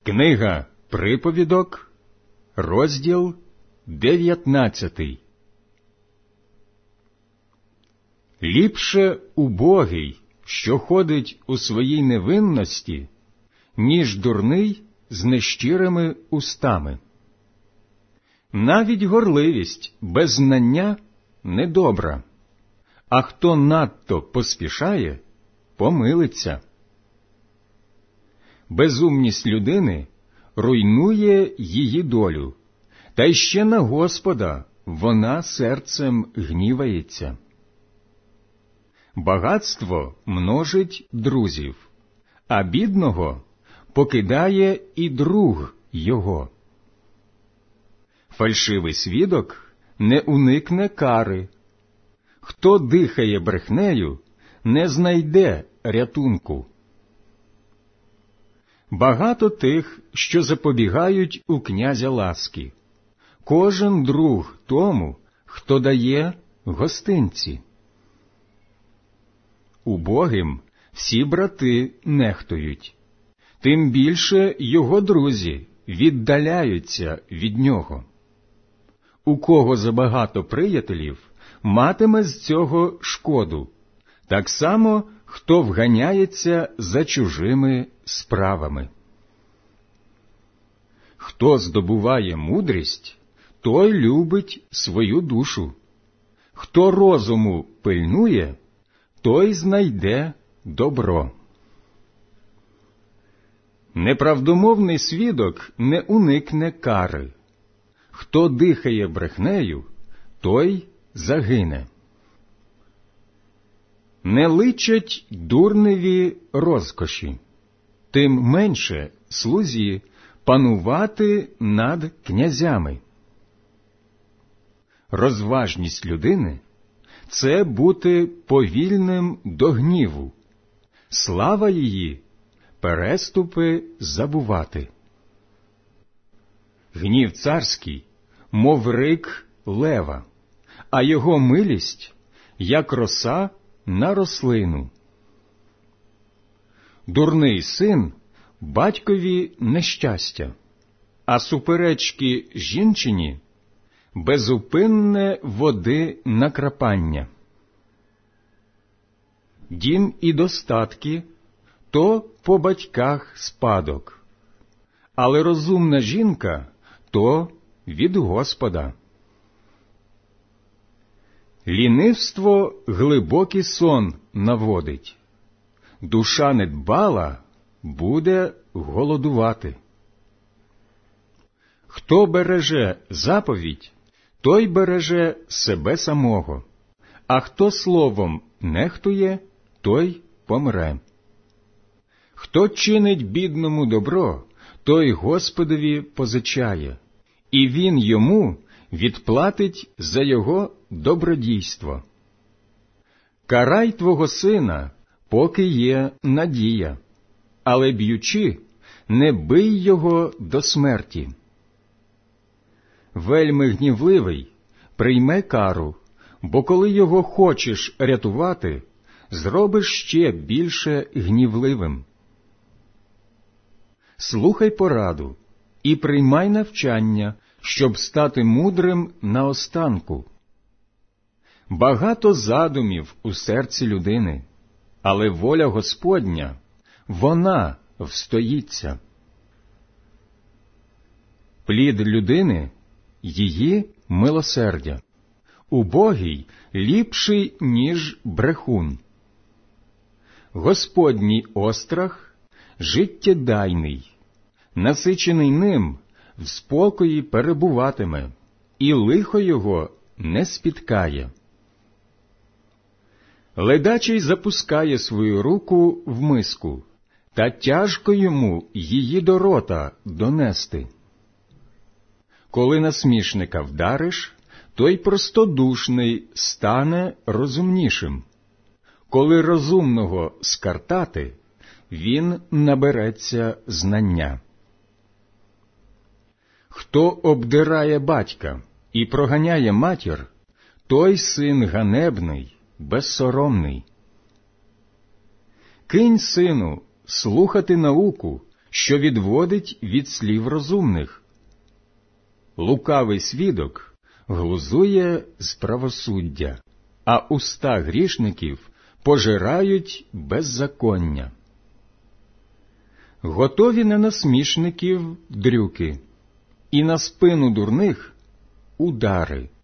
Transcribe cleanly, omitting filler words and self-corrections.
Книга Приповідок, розділ 19. Ліпше убогий, що ходить у своїй невинності, ніж дурний з нещирими устами. Навіть горливість без знання недобра, а хто надто поспішає, помилиться. Безумність людини руйнує її долю, та й ще на Господа вона серцем гнівається. Багатство множить друзів, а бідного покидає і друг його. Фальшивий свідок не уникне кари. Хто дихає брехнею, не знайде рятунку. Багато тих, що запобігають у князя ласки. Кожен друг тому, хто дає гостинці. Убогим всі брати нехтують, тим більше його друзі віддаляються від нього. У кого забагато приятелів, матиме з цього шкоду, так само, хто вганяється за чужими справами. Хто здобуває мудрість, той любить свою душу. Хто розуму пильнує, той знайде добро. Неправдомовний свідок не уникне кари. Хто дихає брехнею, той загине. Не личать дурневі розкоші, тим менше слузі панувати над князями. Розважність людини – це бути повільним до гніву, слава її – переступи забувати. Гнів царський, мов рик лева, а його милість – як роса на рослину. Дурний син – батькові нещастя, а суперечки жінчині – безупинне води накрапання. Дім і достатки – то по батьках спадок, але розумна жінка – то від Господа. Лінивство глибокий сон наводить, душа недбала буде голодувати. Хто береже заповідь, той береже себе самого, а хто словом нехтує, той помре. Хто чинить бідному добро, той Господові позичає, і він йому відплатить за його добродійство. Карай твого сина, поки є надія, але б'ючи, не бий його до смерті. Вельми гнівливий прийме кару, бо коли його хочеш рятувати, зробиш ще більше гнівливим. Слухай пораду і приймай навчання, щоб стати мудрим наостанку. Багато задумів у серці людини, але воля Господня, вона встоїться. Плід людини – її милосердя, убогий ліпший, ніж брехун. Господній острах – життєдайний, насичений ним в спокої перебуватиме, і лихо його не спіткає. Ледачий запускає свою руку в миску, та тяжко йому її до рота донести. Коли насмішника вдариш, той простодушний стане розумнішим. Коли розумного скартати, він набереться знання. Хто обдирає батька і проганяє матір, той син ганебний, безсоромний. Кинь, сину, слухати науку, що відводить від слів розумних. Лукавий свідок глузує з правосуддя, а уста грішників пожирають беззаконня. Готові на насмішників дрюки, і на спину дурних удари.